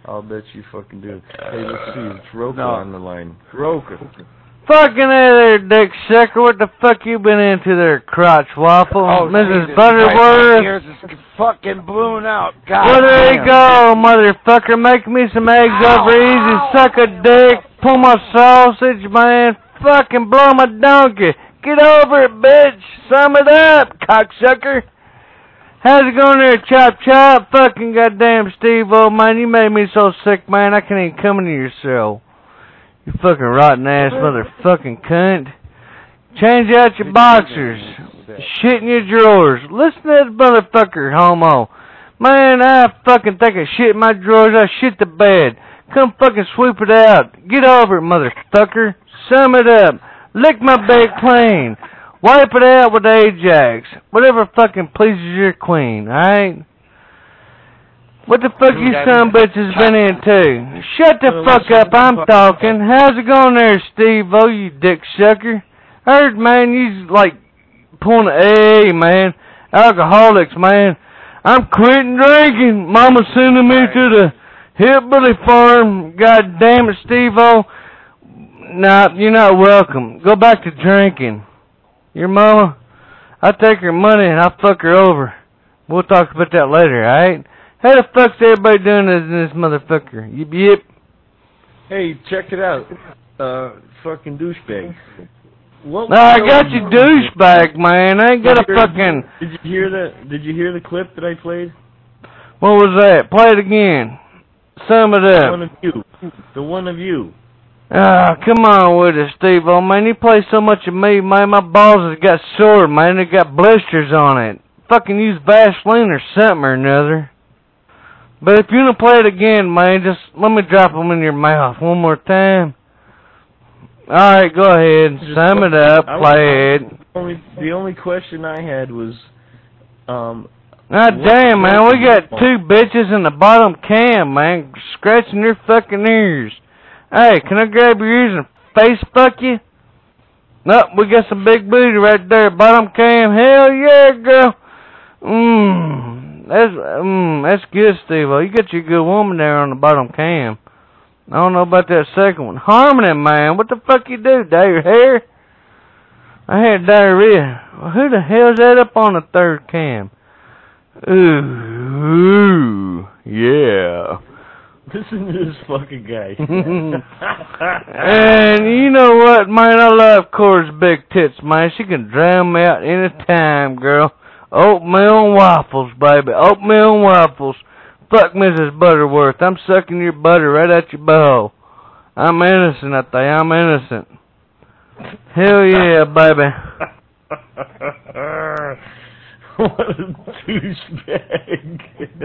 I'll bet you fucking do. Hey, let's see. It's Roka on the line. Roka. Fucking there, dick sucker. What the fuck you been into there, crotch waffle? Oh, Mrs. Jesus Butterworth? Christ, my ears is fucking blown out. God Well, there you damn. go, motherfucker. Make me some eggs over easy. Suck a dick. Pull my sausage, man. Fucking blow my donkey. Get over it, bitch. Sum it up, cocksucker. How's it going there, chop chop? Fucking goddamn Steve, old man. You made me so sick, man. I can't even come into your cell. You fucking rotten ass motherfucking cunt. Change out your boxers. Shit in your drawers. Listen to this motherfucker, homo. Man, I fucking think I shit in my drawers. I shit the bed. Come fucking sweep it out. Get over it, motherfucker. Sum it up. Lick my bed clean. Wipe it out with Ajax. Whatever fucking pleases your queen, alright? What the fuck you son bitches been into? Shut the fuck up, I'm talking. How's it going there, Steve-O, you dick sucker? I heard, man, you like pulling a man. Alcoholics, man. I'm quitting drinking. Mama sending me to the hillbilly farm. God damn it, Steve-O. Nah, you're not welcome. Go back to drinking. Your mama, I take her money and I fuck her over. We'll talk about that later, alright? How the fuck's everybody doing this motherfucker? Yip yip. Hey, check it out. Fucking douchebag. I got you douchebag, man. I ain't got a fucking... Did you hear that? Did you hear the clip that I played? What was that? Play it again. Sum it up. One of you. The one of you. Ah, come on with it, Steve-O, man. You play so much of me, man. My balls have got sore, man. They got blisters on it. Fucking use Vaseline or something or another. But if you want to play it again, man, just let me drop them in your mouth one more time. Alright, go ahead. Sum it up. Play it. The only question I had was, God damn, man. We got two bitches in the bottom cam, man, scratching your fucking ears. Hey, can I grab your ears and face fuck you? Nope, we got some big booty right there. Bottom cam. Hell yeah, girl. That's good, Steve-O. You got your good woman there on the bottom cam. I don't know about that second one. Harmony, man. What the fuck you do? Dye your hair? I had diarrhea. Well, who the hell's that up on the third cam? Ooh, yeah. Listen to this fucking guy. And you know what, man? I love Cora's big tits, man. She can drown me out any time, girl. Oatmeal and waffles, baby. Oatmeal and waffles. Fuck Mrs. Butterworth. I'm sucking your butter right out your bowl. I'm innocent, I think. I'm innocent. Hell yeah, baby. What a douchebag.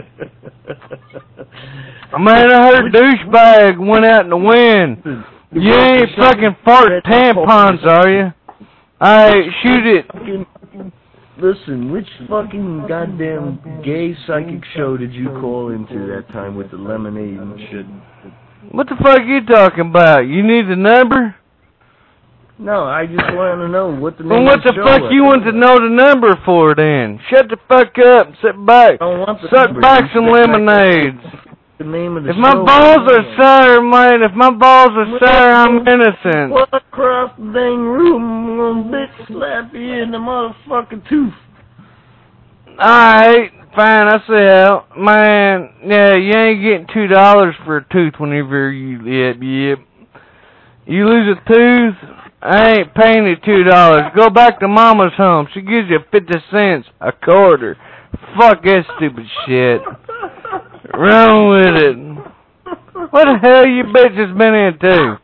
Man, I heard douchebag went out in the wind. You ain't fucking fart tampons, are you? Alright, shoot it. Listen, which fucking goddamn gay psychic show did you call into that time with the lemonade and shit? What the fuck you talking about? You need the number? No, I just want to know what the name Well, what the fuck you want to know the number for then? Shut the fuck up and sit back. Suck back some lemonades. The name of the if my balls are sour, man, if my balls are sour, I'm innocent. What across the dang room, I'm gonna bitch slap you in the motherfucking tooth. Alright, fine, I sell. Man, yeah, you ain't getting $2 for a tooth whenever you, yep. You lose a tooth, I ain't paying you $2. Go back to mama's home. She gives you 50 cents a quarter. Fuck that stupid shit. Wrong with it. What the hell you bitches been into?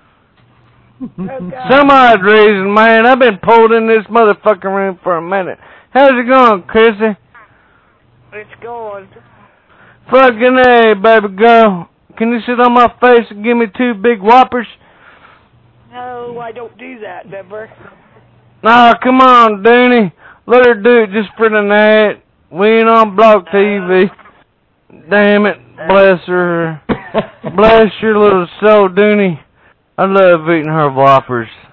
Some odd reason, man. I've been pulled in this motherfucking room for a minute. How's it going, Chrissy? It's going. Fucking A, baby girl. Can you sit on my face and give me 2 big whoppers? No, I don't do that, never. Nah, come on, Dooney. Let her do it just for the night. We ain't on Block TV. Damn it. Bless her. Bless your little soul, Dooney. I love eating her whoppers.